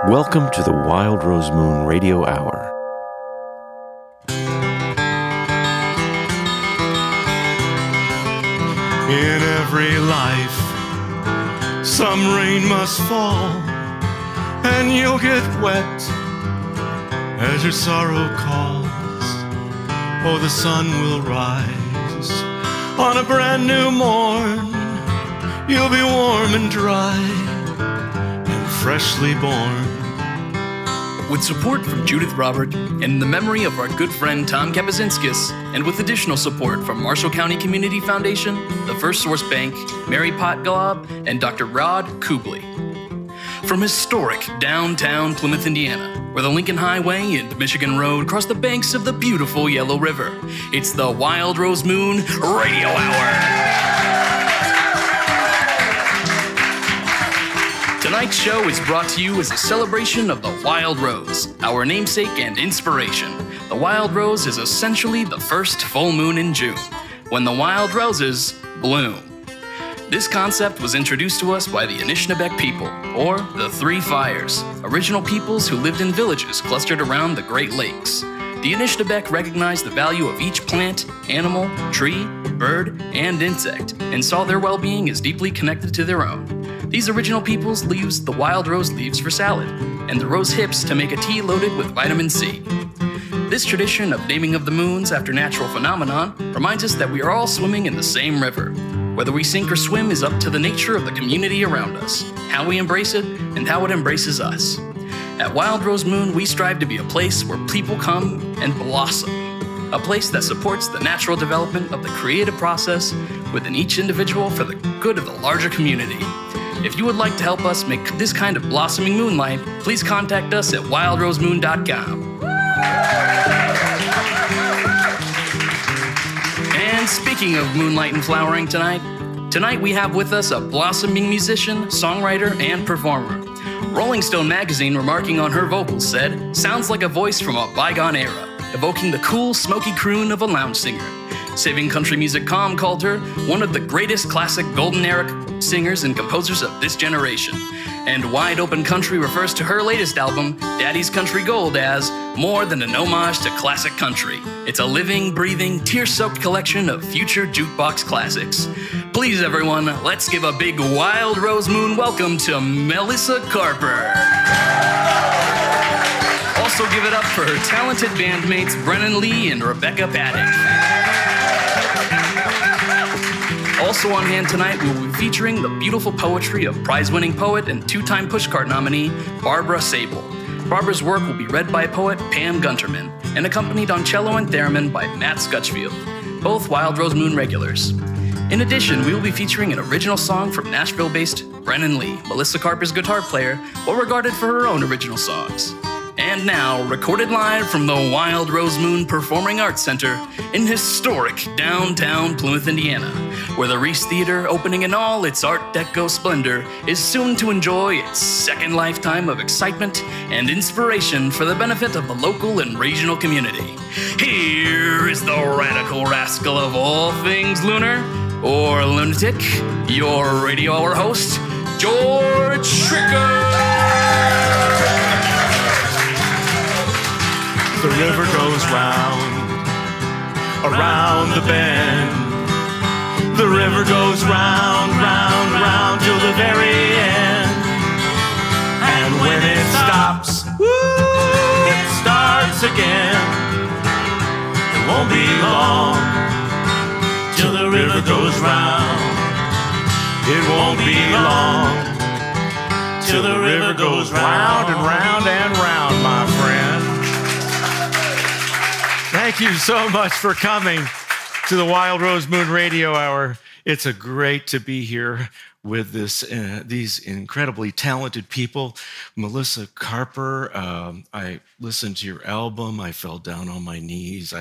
Welcome to the Wild Rose Moon Radio Hour. In every life, some rain must fall, and you'll get wet as your sorrow calls. Oh, the sun will rise on a brand new morn. You'll be warm and dry and freshly born. With support from Judith Robert and in the memory of our good friend Tom Kapazinskis, and with additional support from Marshall County Community Foundation, the First Source Bank, Mary Potgalob, and Dr. Rod Kubley. From historic downtown Plymouth, Indiana, where the Lincoln Highway and Michigan Road cross the banks of the beautiful Yellow River, it's the Wild Rose Moon Radio Hour. Tonight's show is brought to you as a celebration of the Wild Rose, our namesake and inspiration. The Wild Rose is essentially the first full moon in June, when the wild roses bloom. This concept was introduced to us by the Anishinaabeg people, or the Three Fires, original peoples who lived in villages clustered around the Great Lakes. The Anishinaabeg recognized the value of each plant, animal, tree, bird, and insect, and saw their well-being as deeply connected to their own. These original peoples used the wild rose leaves for salad, and the rose hips to make a tea loaded with vitamin C. This tradition of naming of the moons after natural phenomenon reminds us that we are all swimming in the same river. Whether we sink or swim is up to the nature of the community around us, how we embrace it, and how it embraces us. At Wild Rose Moon, we strive to be a place where people come and blossom, a place that supports the natural development of the creative process within each individual for the good of the larger community. If you would like to help us make this kind of blossoming moonlight, please contact us at wildrosemoon.com. And speaking of moonlight and flowering tonight we have with us a blossoming musician, songwriter, and performer. Rolling Stone magazine, remarking on her vocals, said, "Sounds like a voice from a bygone era, evoking the cool, smoky croon of a lounge singer." Saving Country Music.com called her one of the greatest classic golden era singers and composers of this generation. And Wide Open Country refers to her latest album, Daddy's Country Gold, as more than an homage to classic country. It's a living, breathing, tear-soaked collection of future jukebox classics. Please, everyone, let's give a big Wild Rose Moon welcome to Melissa Carper. Also give it up for her talented bandmates Brennan Lee and Rebecca Paddock. Also on hand tonight, we will be featuring the beautiful poetry of prize-winning poet and two-time Pushcart nominee Barbara Sable. Barbara's work will be read by poet Pam Gunterman and accompanied on cello and theremin by Matt Scutchfield, both Wild Rose Moon regulars. In addition, we will be featuring an original song from Nashville-based Brennan Lee, Melissa Carper's guitar player, well regarded for her own original songs. And now, recorded live from the Wild Rose Moon Performing Arts Center in historic downtown Plymouth, Indiana, where the Reese Theater, opening in all its Art Deco splendor, is soon to enjoy its second lifetime of excitement and inspiration for the benefit of the local and regional community. Here is the radical rascal of all things lunar, or lunatic, your radio hour host, George Schricker! The river goes round, around the bend. The river goes round, round, round till the very end. And when it stops, it starts again. It won't be long till the river goes round. It won't be long till the river goes round and round and round, my friend. Thank you so much for coming to the Wild Rose Moon Radio Hour. It's a great to be here with these incredibly talented people. Melissa Carper, I listened to your album. I fell down on my knees.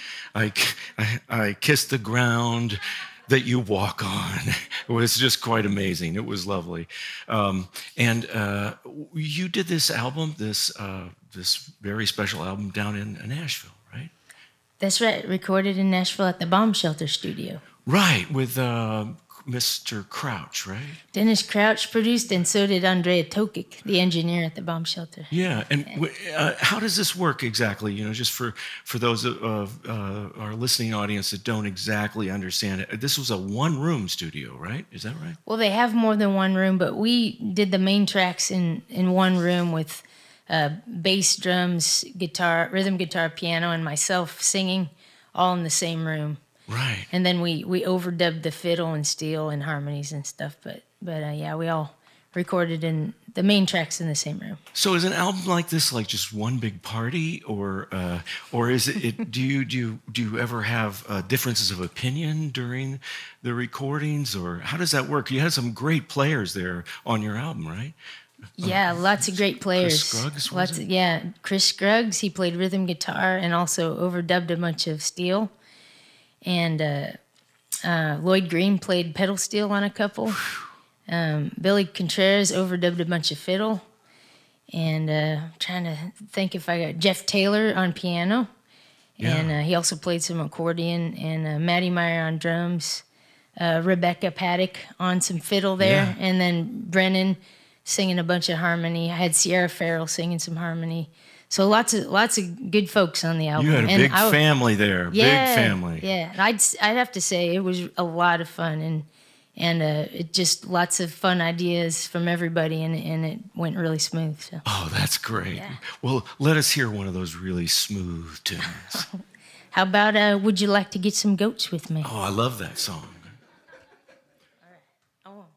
I kissed the ground that you walk on. It was just quite amazing. It was lovely. And you did this album, this very special album down in Nashville, right? That's right. Recorded in Nashville at the Bomb Shelter Studio. Right, with Mr. Crouch, right? Dennis Crouch produced, and so did Andrea Tokic, the engineer at the bomb shelter. Yeah, and how does this work exactly? Just for those of our listening audience that don't exactly understand it, this was a one-room studio, right? Is that right? Well, they have more than one room, but we did the main tracks in one room with bass, drums, guitar, rhythm guitar, piano, and myself singing, all in the same room. Right. And then we overdubbed the fiddle and steel and harmonies and stuff. But yeah, we all recorded in the main tracks in the same room. So is an album like this like just one big party, or is it? Do you ever have differences of opinion during the recordings, or how does that work? You had some great players there on your album, right? Yeah, lots of great players. Chris Scruggs, Chris Scruggs. He played rhythm guitar and also overdubbed a bunch of steel. And Lloyd Green played pedal steel on a couple. Billy Contreras overdubbed a bunch of fiddle. And I'm trying to think if I got Jeff Taylor on piano. Yeah. And he also played some accordion. And Matty Meyer on drums. Rebecca Paddock on some fiddle there. Yeah. And then Brennan singing a bunch of harmony. I had Sierra Farrell singing some harmony. So lots of good folks on the album. You had a big family there. Yeah, big family. Yeah, and I'd have to say it was a lot of fun, and it just lots of fun ideas from everybody, and it went really smooth. So. Oh, that's great. Yeah. Well, let us hear one of those really smooth tunes. How about Would You Like to Get Some Goats With Me? Oh, I love that song. All right.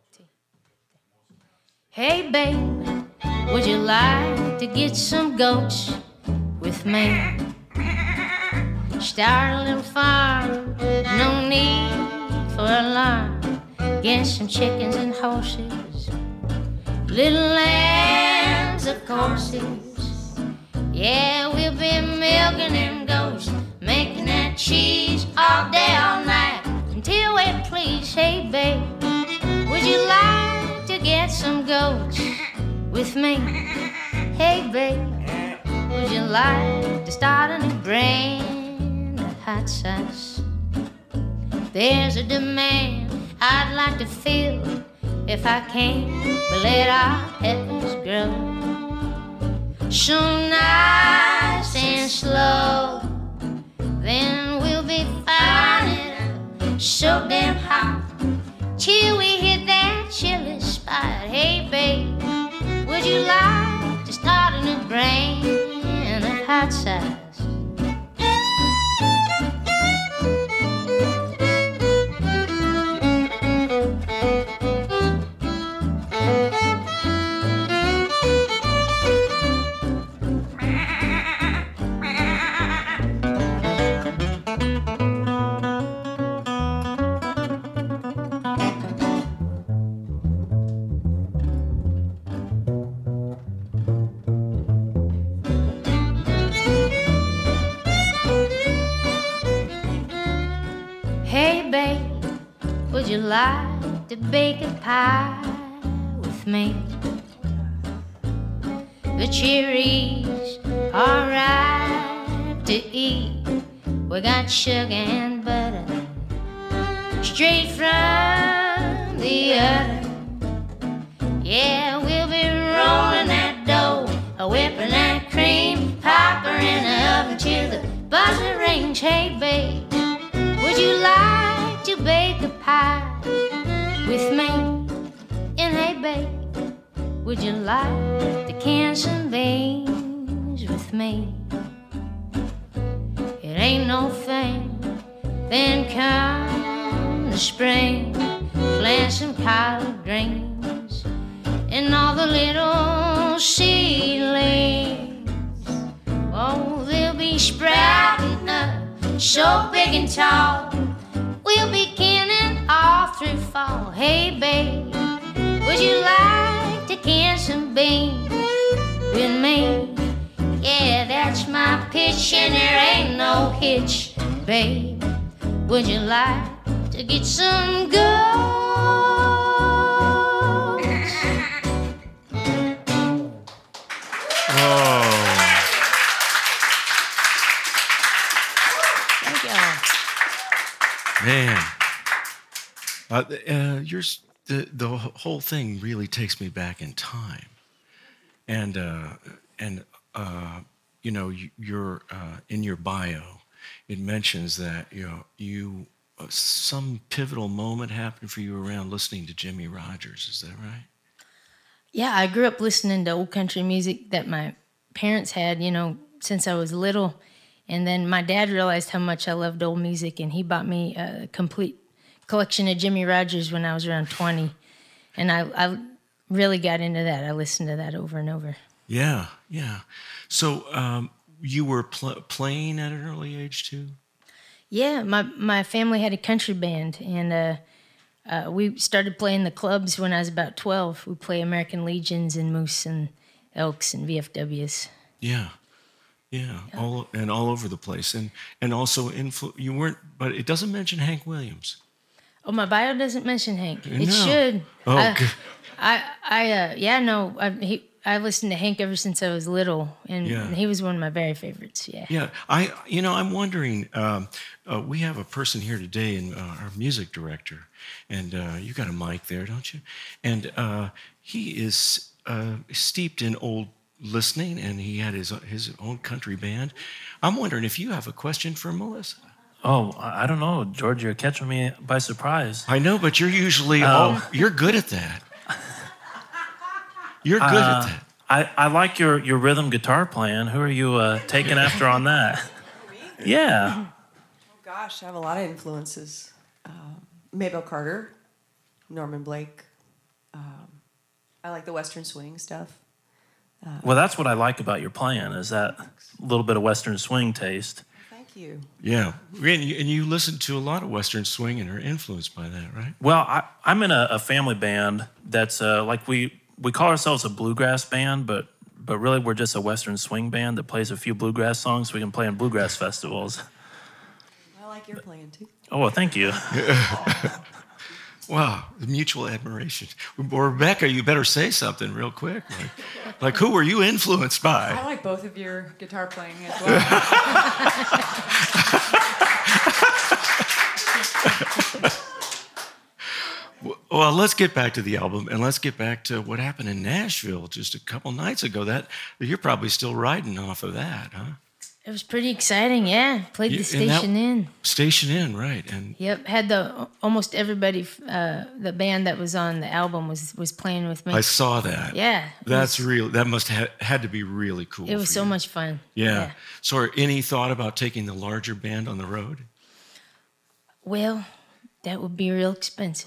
Hey, babe. Would you like to get some goats with me? Start a little farm, no need for alarm. Get some chickens and horses, little lambs of courses. Yeah, we'll be milking them goats, making that cheese all day, all night, until we please. Hey, babe, would you like to get some goats with me? Hey, babe, would you like to start a new brand of hot sauce? There's a demand I'd like to fill if I can, but let our peppers grow so nice and slow. Then we'll be firing it up so damn hot till we hit that chili spot. Hey, babe, would you like to start a new brand of hot sauce? Would you like to bake a pie with me? The cherries are ripe to eat. We got sugar and butter straight from the oven. Yeah, we'll be rolling that dough, whipping that cream, pop her in the oven till the buzzer rings. Hey, babe, would you like to bake a pie with me? And hey, babe, would you like to can some beans with me? It ain't no thing. Then come the spring, plant some collard greens and all the little seedlings. Oh, they'll be sprouting up so big and tall. We'll be canning all through fall. Hey, babe, would you like to can some beans with me? Yeah, that's my pitch and there ain't no hitch. Babe, would you like to get some goats? Oh. Thank y'all. Man, The whole thing really takes me back in time, and you're in your bio, it mentions that you some pivotal moment happened for you around listening to Jimmie Rodgers. Is that right? Yeah, I grew up listening to old country music that my parents had, since I was little. And then my dad realized how much I loved old music, and he bought me a complete collection of Jimmie Rodgers when I was around 20. And I really got into that. I listened to that over and over. Yeah. So you were playing at an early age too? Yeah, my family had a country band, and we started playing the clubs when I was about 12. We play American Legions and Moose and Elks and VFWs. Yeah, all over the place, and also you weren't, but it doesn't mention Hank Williams. Oh, my bio doesn't mention Hank. It No. should. Oh, good. I listened to Hank ever since I was little, and he was one of my very favorites. Yeah. Yeah, I'm wondering. We have a person here today, and our music director, and you got a mic there, don't you? And he is steeped in old listening, and he had his own country band. I'm wondering if you have a question for Melissa. Oh, I don't know, George. You're catching me by surprise. I know, but you're usually you're good at that. You're good at that. I like your rhythm guitar playing. Who are you taking after on that? Yeah. Oh, gosh, I have a lot of influences. Maybelle Carter, Norman Blake. I like the Western swing stuff. Well, that's what I like about your playing, is that little bit of Western swing taste. Thank you. Yeah, and you listen to a lot of Western swing and are influenced by that, right? Well, I'm in a family band that's like we call ourselves a bluegrass band, but really we're just a Western swing band that plays a few bluegrass songs so we can play in bluegrass festivals. I like your playing too. Oh, well, thank you. Wow, the mutual admiration. Well, Rebecca, you better say something real quick. Like who were you influenced by? I like both of your guitar playing as well. Well, let's get back to the album, and let's get back to what happened in Nashville just a couple nights ago. That you're probably still riding off of that, huh? It was pretty exciting, yeah. Played the Station Inn. Station Inn, right. And yep, had almost everybody, the band that was on the album was playing with me. I saw that. Yeah. That's real. That must had to be really cool. It was so much fun. Yeah. So any thought about taking the larger band on the road? Well, that would be real expensive.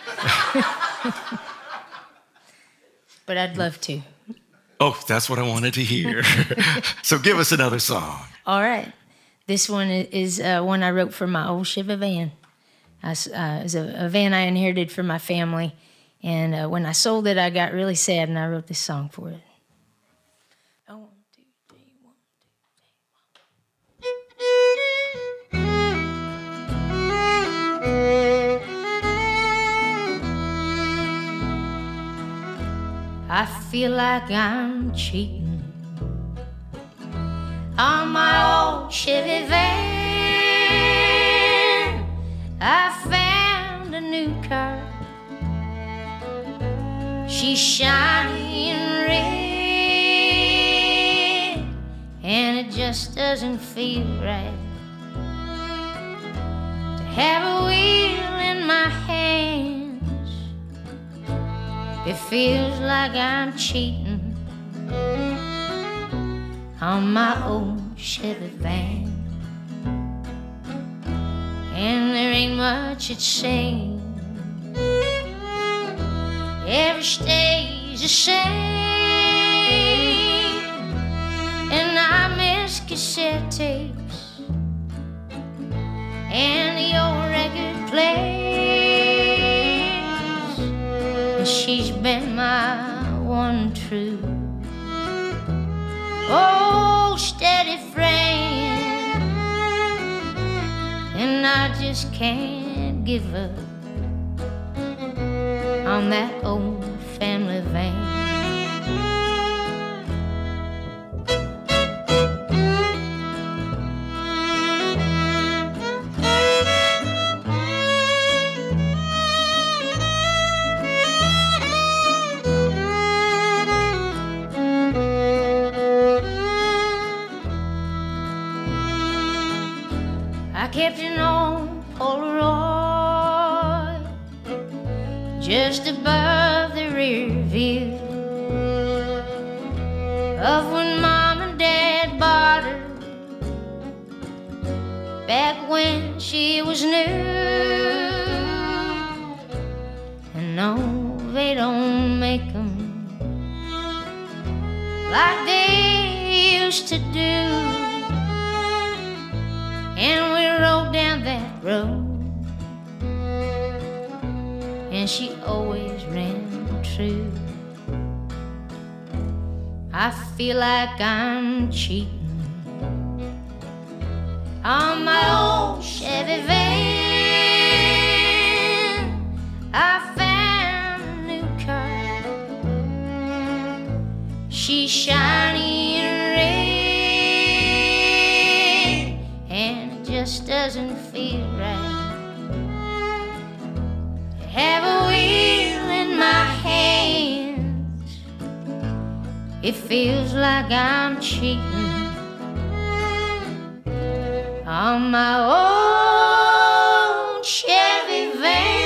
But I'd love to. Oh, that's what I wanted to hear. So give us another song. All right. This one is one I wrote for my old Chevy van. It was a van I inherited from my family. And when I sold it, I got really sad, and I wrote this song for it. Oh, 1, 2, 3, 1, 2, 3, 1. I feel like I'm cheating on my old Chevy van. I found a new car. She's shiny and red, and it just doesn't feel right to have a wheel in my hands. It feels like I'm cheating on my old Chevy van, and there ain't much at stake. Every stage the same, and I miss cassette tapes and the old record plays. And she's been my one true old steady friend, and I just can't give up on that old family van. kept an old Polaroid just above the rear view of when Mom and Dad bought her back when she was new. And no, they don't make them like they used to do. And we rode down that road, and she always ran true. I feel like I'm cheating on my old Chevy van. I found a new car, she's shiny and red, and it just doesn't feel right to have a wheel in my hands. It feels like I'm cheating on my old Chevy van.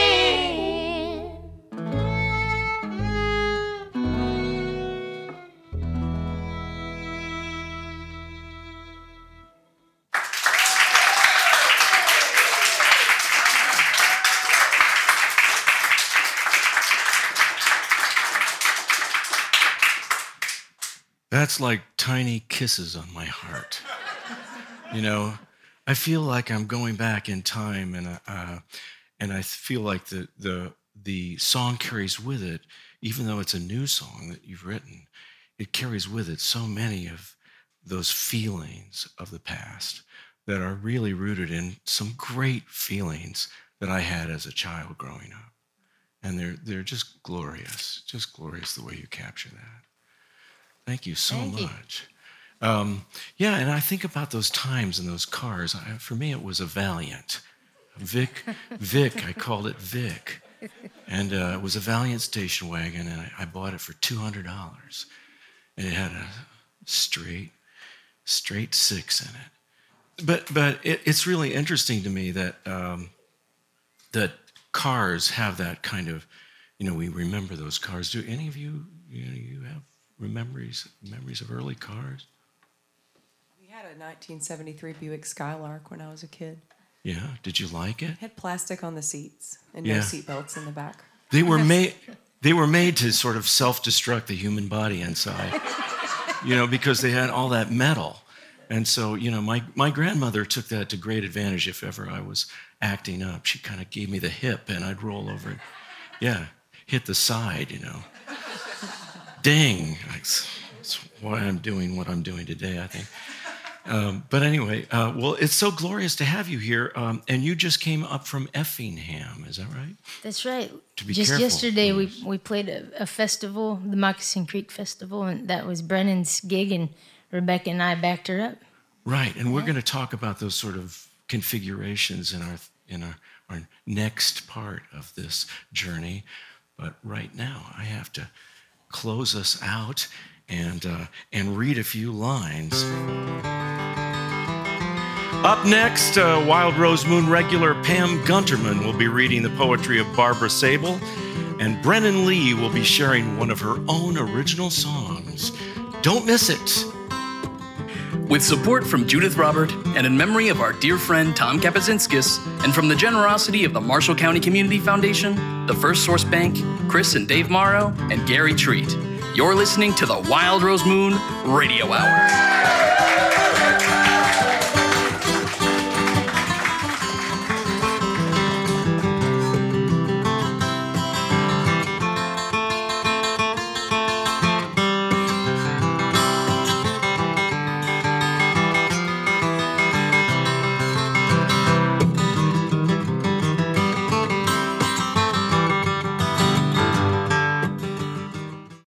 That's like tiny kisses on my heart. You know, I feel like I'm going back in time, and I feel like the song carries with it, even though it's a new song that you've written, it carries with it so many of those feelings of the past that are really rooted in some great feelings that I had as a child growing up. And they're just glorious the way you capture that. Thank you so much. Yeah, and I think about those times in those cars. For me, it was a Valiant. Vic, I called it Vic. And it was a Valiant station wagon, and I bought it for $200. And it had a straight 6 in it. But it's really interesting to me that that cars have that kind of, we remember those cars. Do any of you have memories of early cars? We had a 1973 Buick Skylark when I was a kid. Yeah, did you like it? It had plastic on the seats and no seat belts in the back. They were made to sort of self-destruct the human body inside, because they had all that metal. And so, my grandmother took that to great advantage. If ever I was acting up, she kind of gave me the hip and I'd roll over and, hit the side, Ding. That's why I'm doing what I'm doing today, I think. But anyway, well, it's so glorious to have you here. And you just came up from Effingham, is that right? That's right. To be just careful, yesterday, please. we played a festival, the Moccasin Creek Festival, and that was Brennan's gig, and Rebecca and I backed her up. Right, and we're going to talk about those sort of configurations in our next part of this journey. But right now, I have to close us out and read a few lines. Up next, Wild Rose Moon regular Pam Gunterman will be reading the poetry of Barbara Sable, and Brennan Lee will be sharing one of her own original songs. Don't miss it. With support from Judith Robert and in memory of our dear friend Tom Kapazinskis, and from the generosity of the Marshall County Community Foundation, the First Source Bank, Chris and Dave Morrow, and Gary Treat, you're listening to the Wild Rose Moon Radio Hour.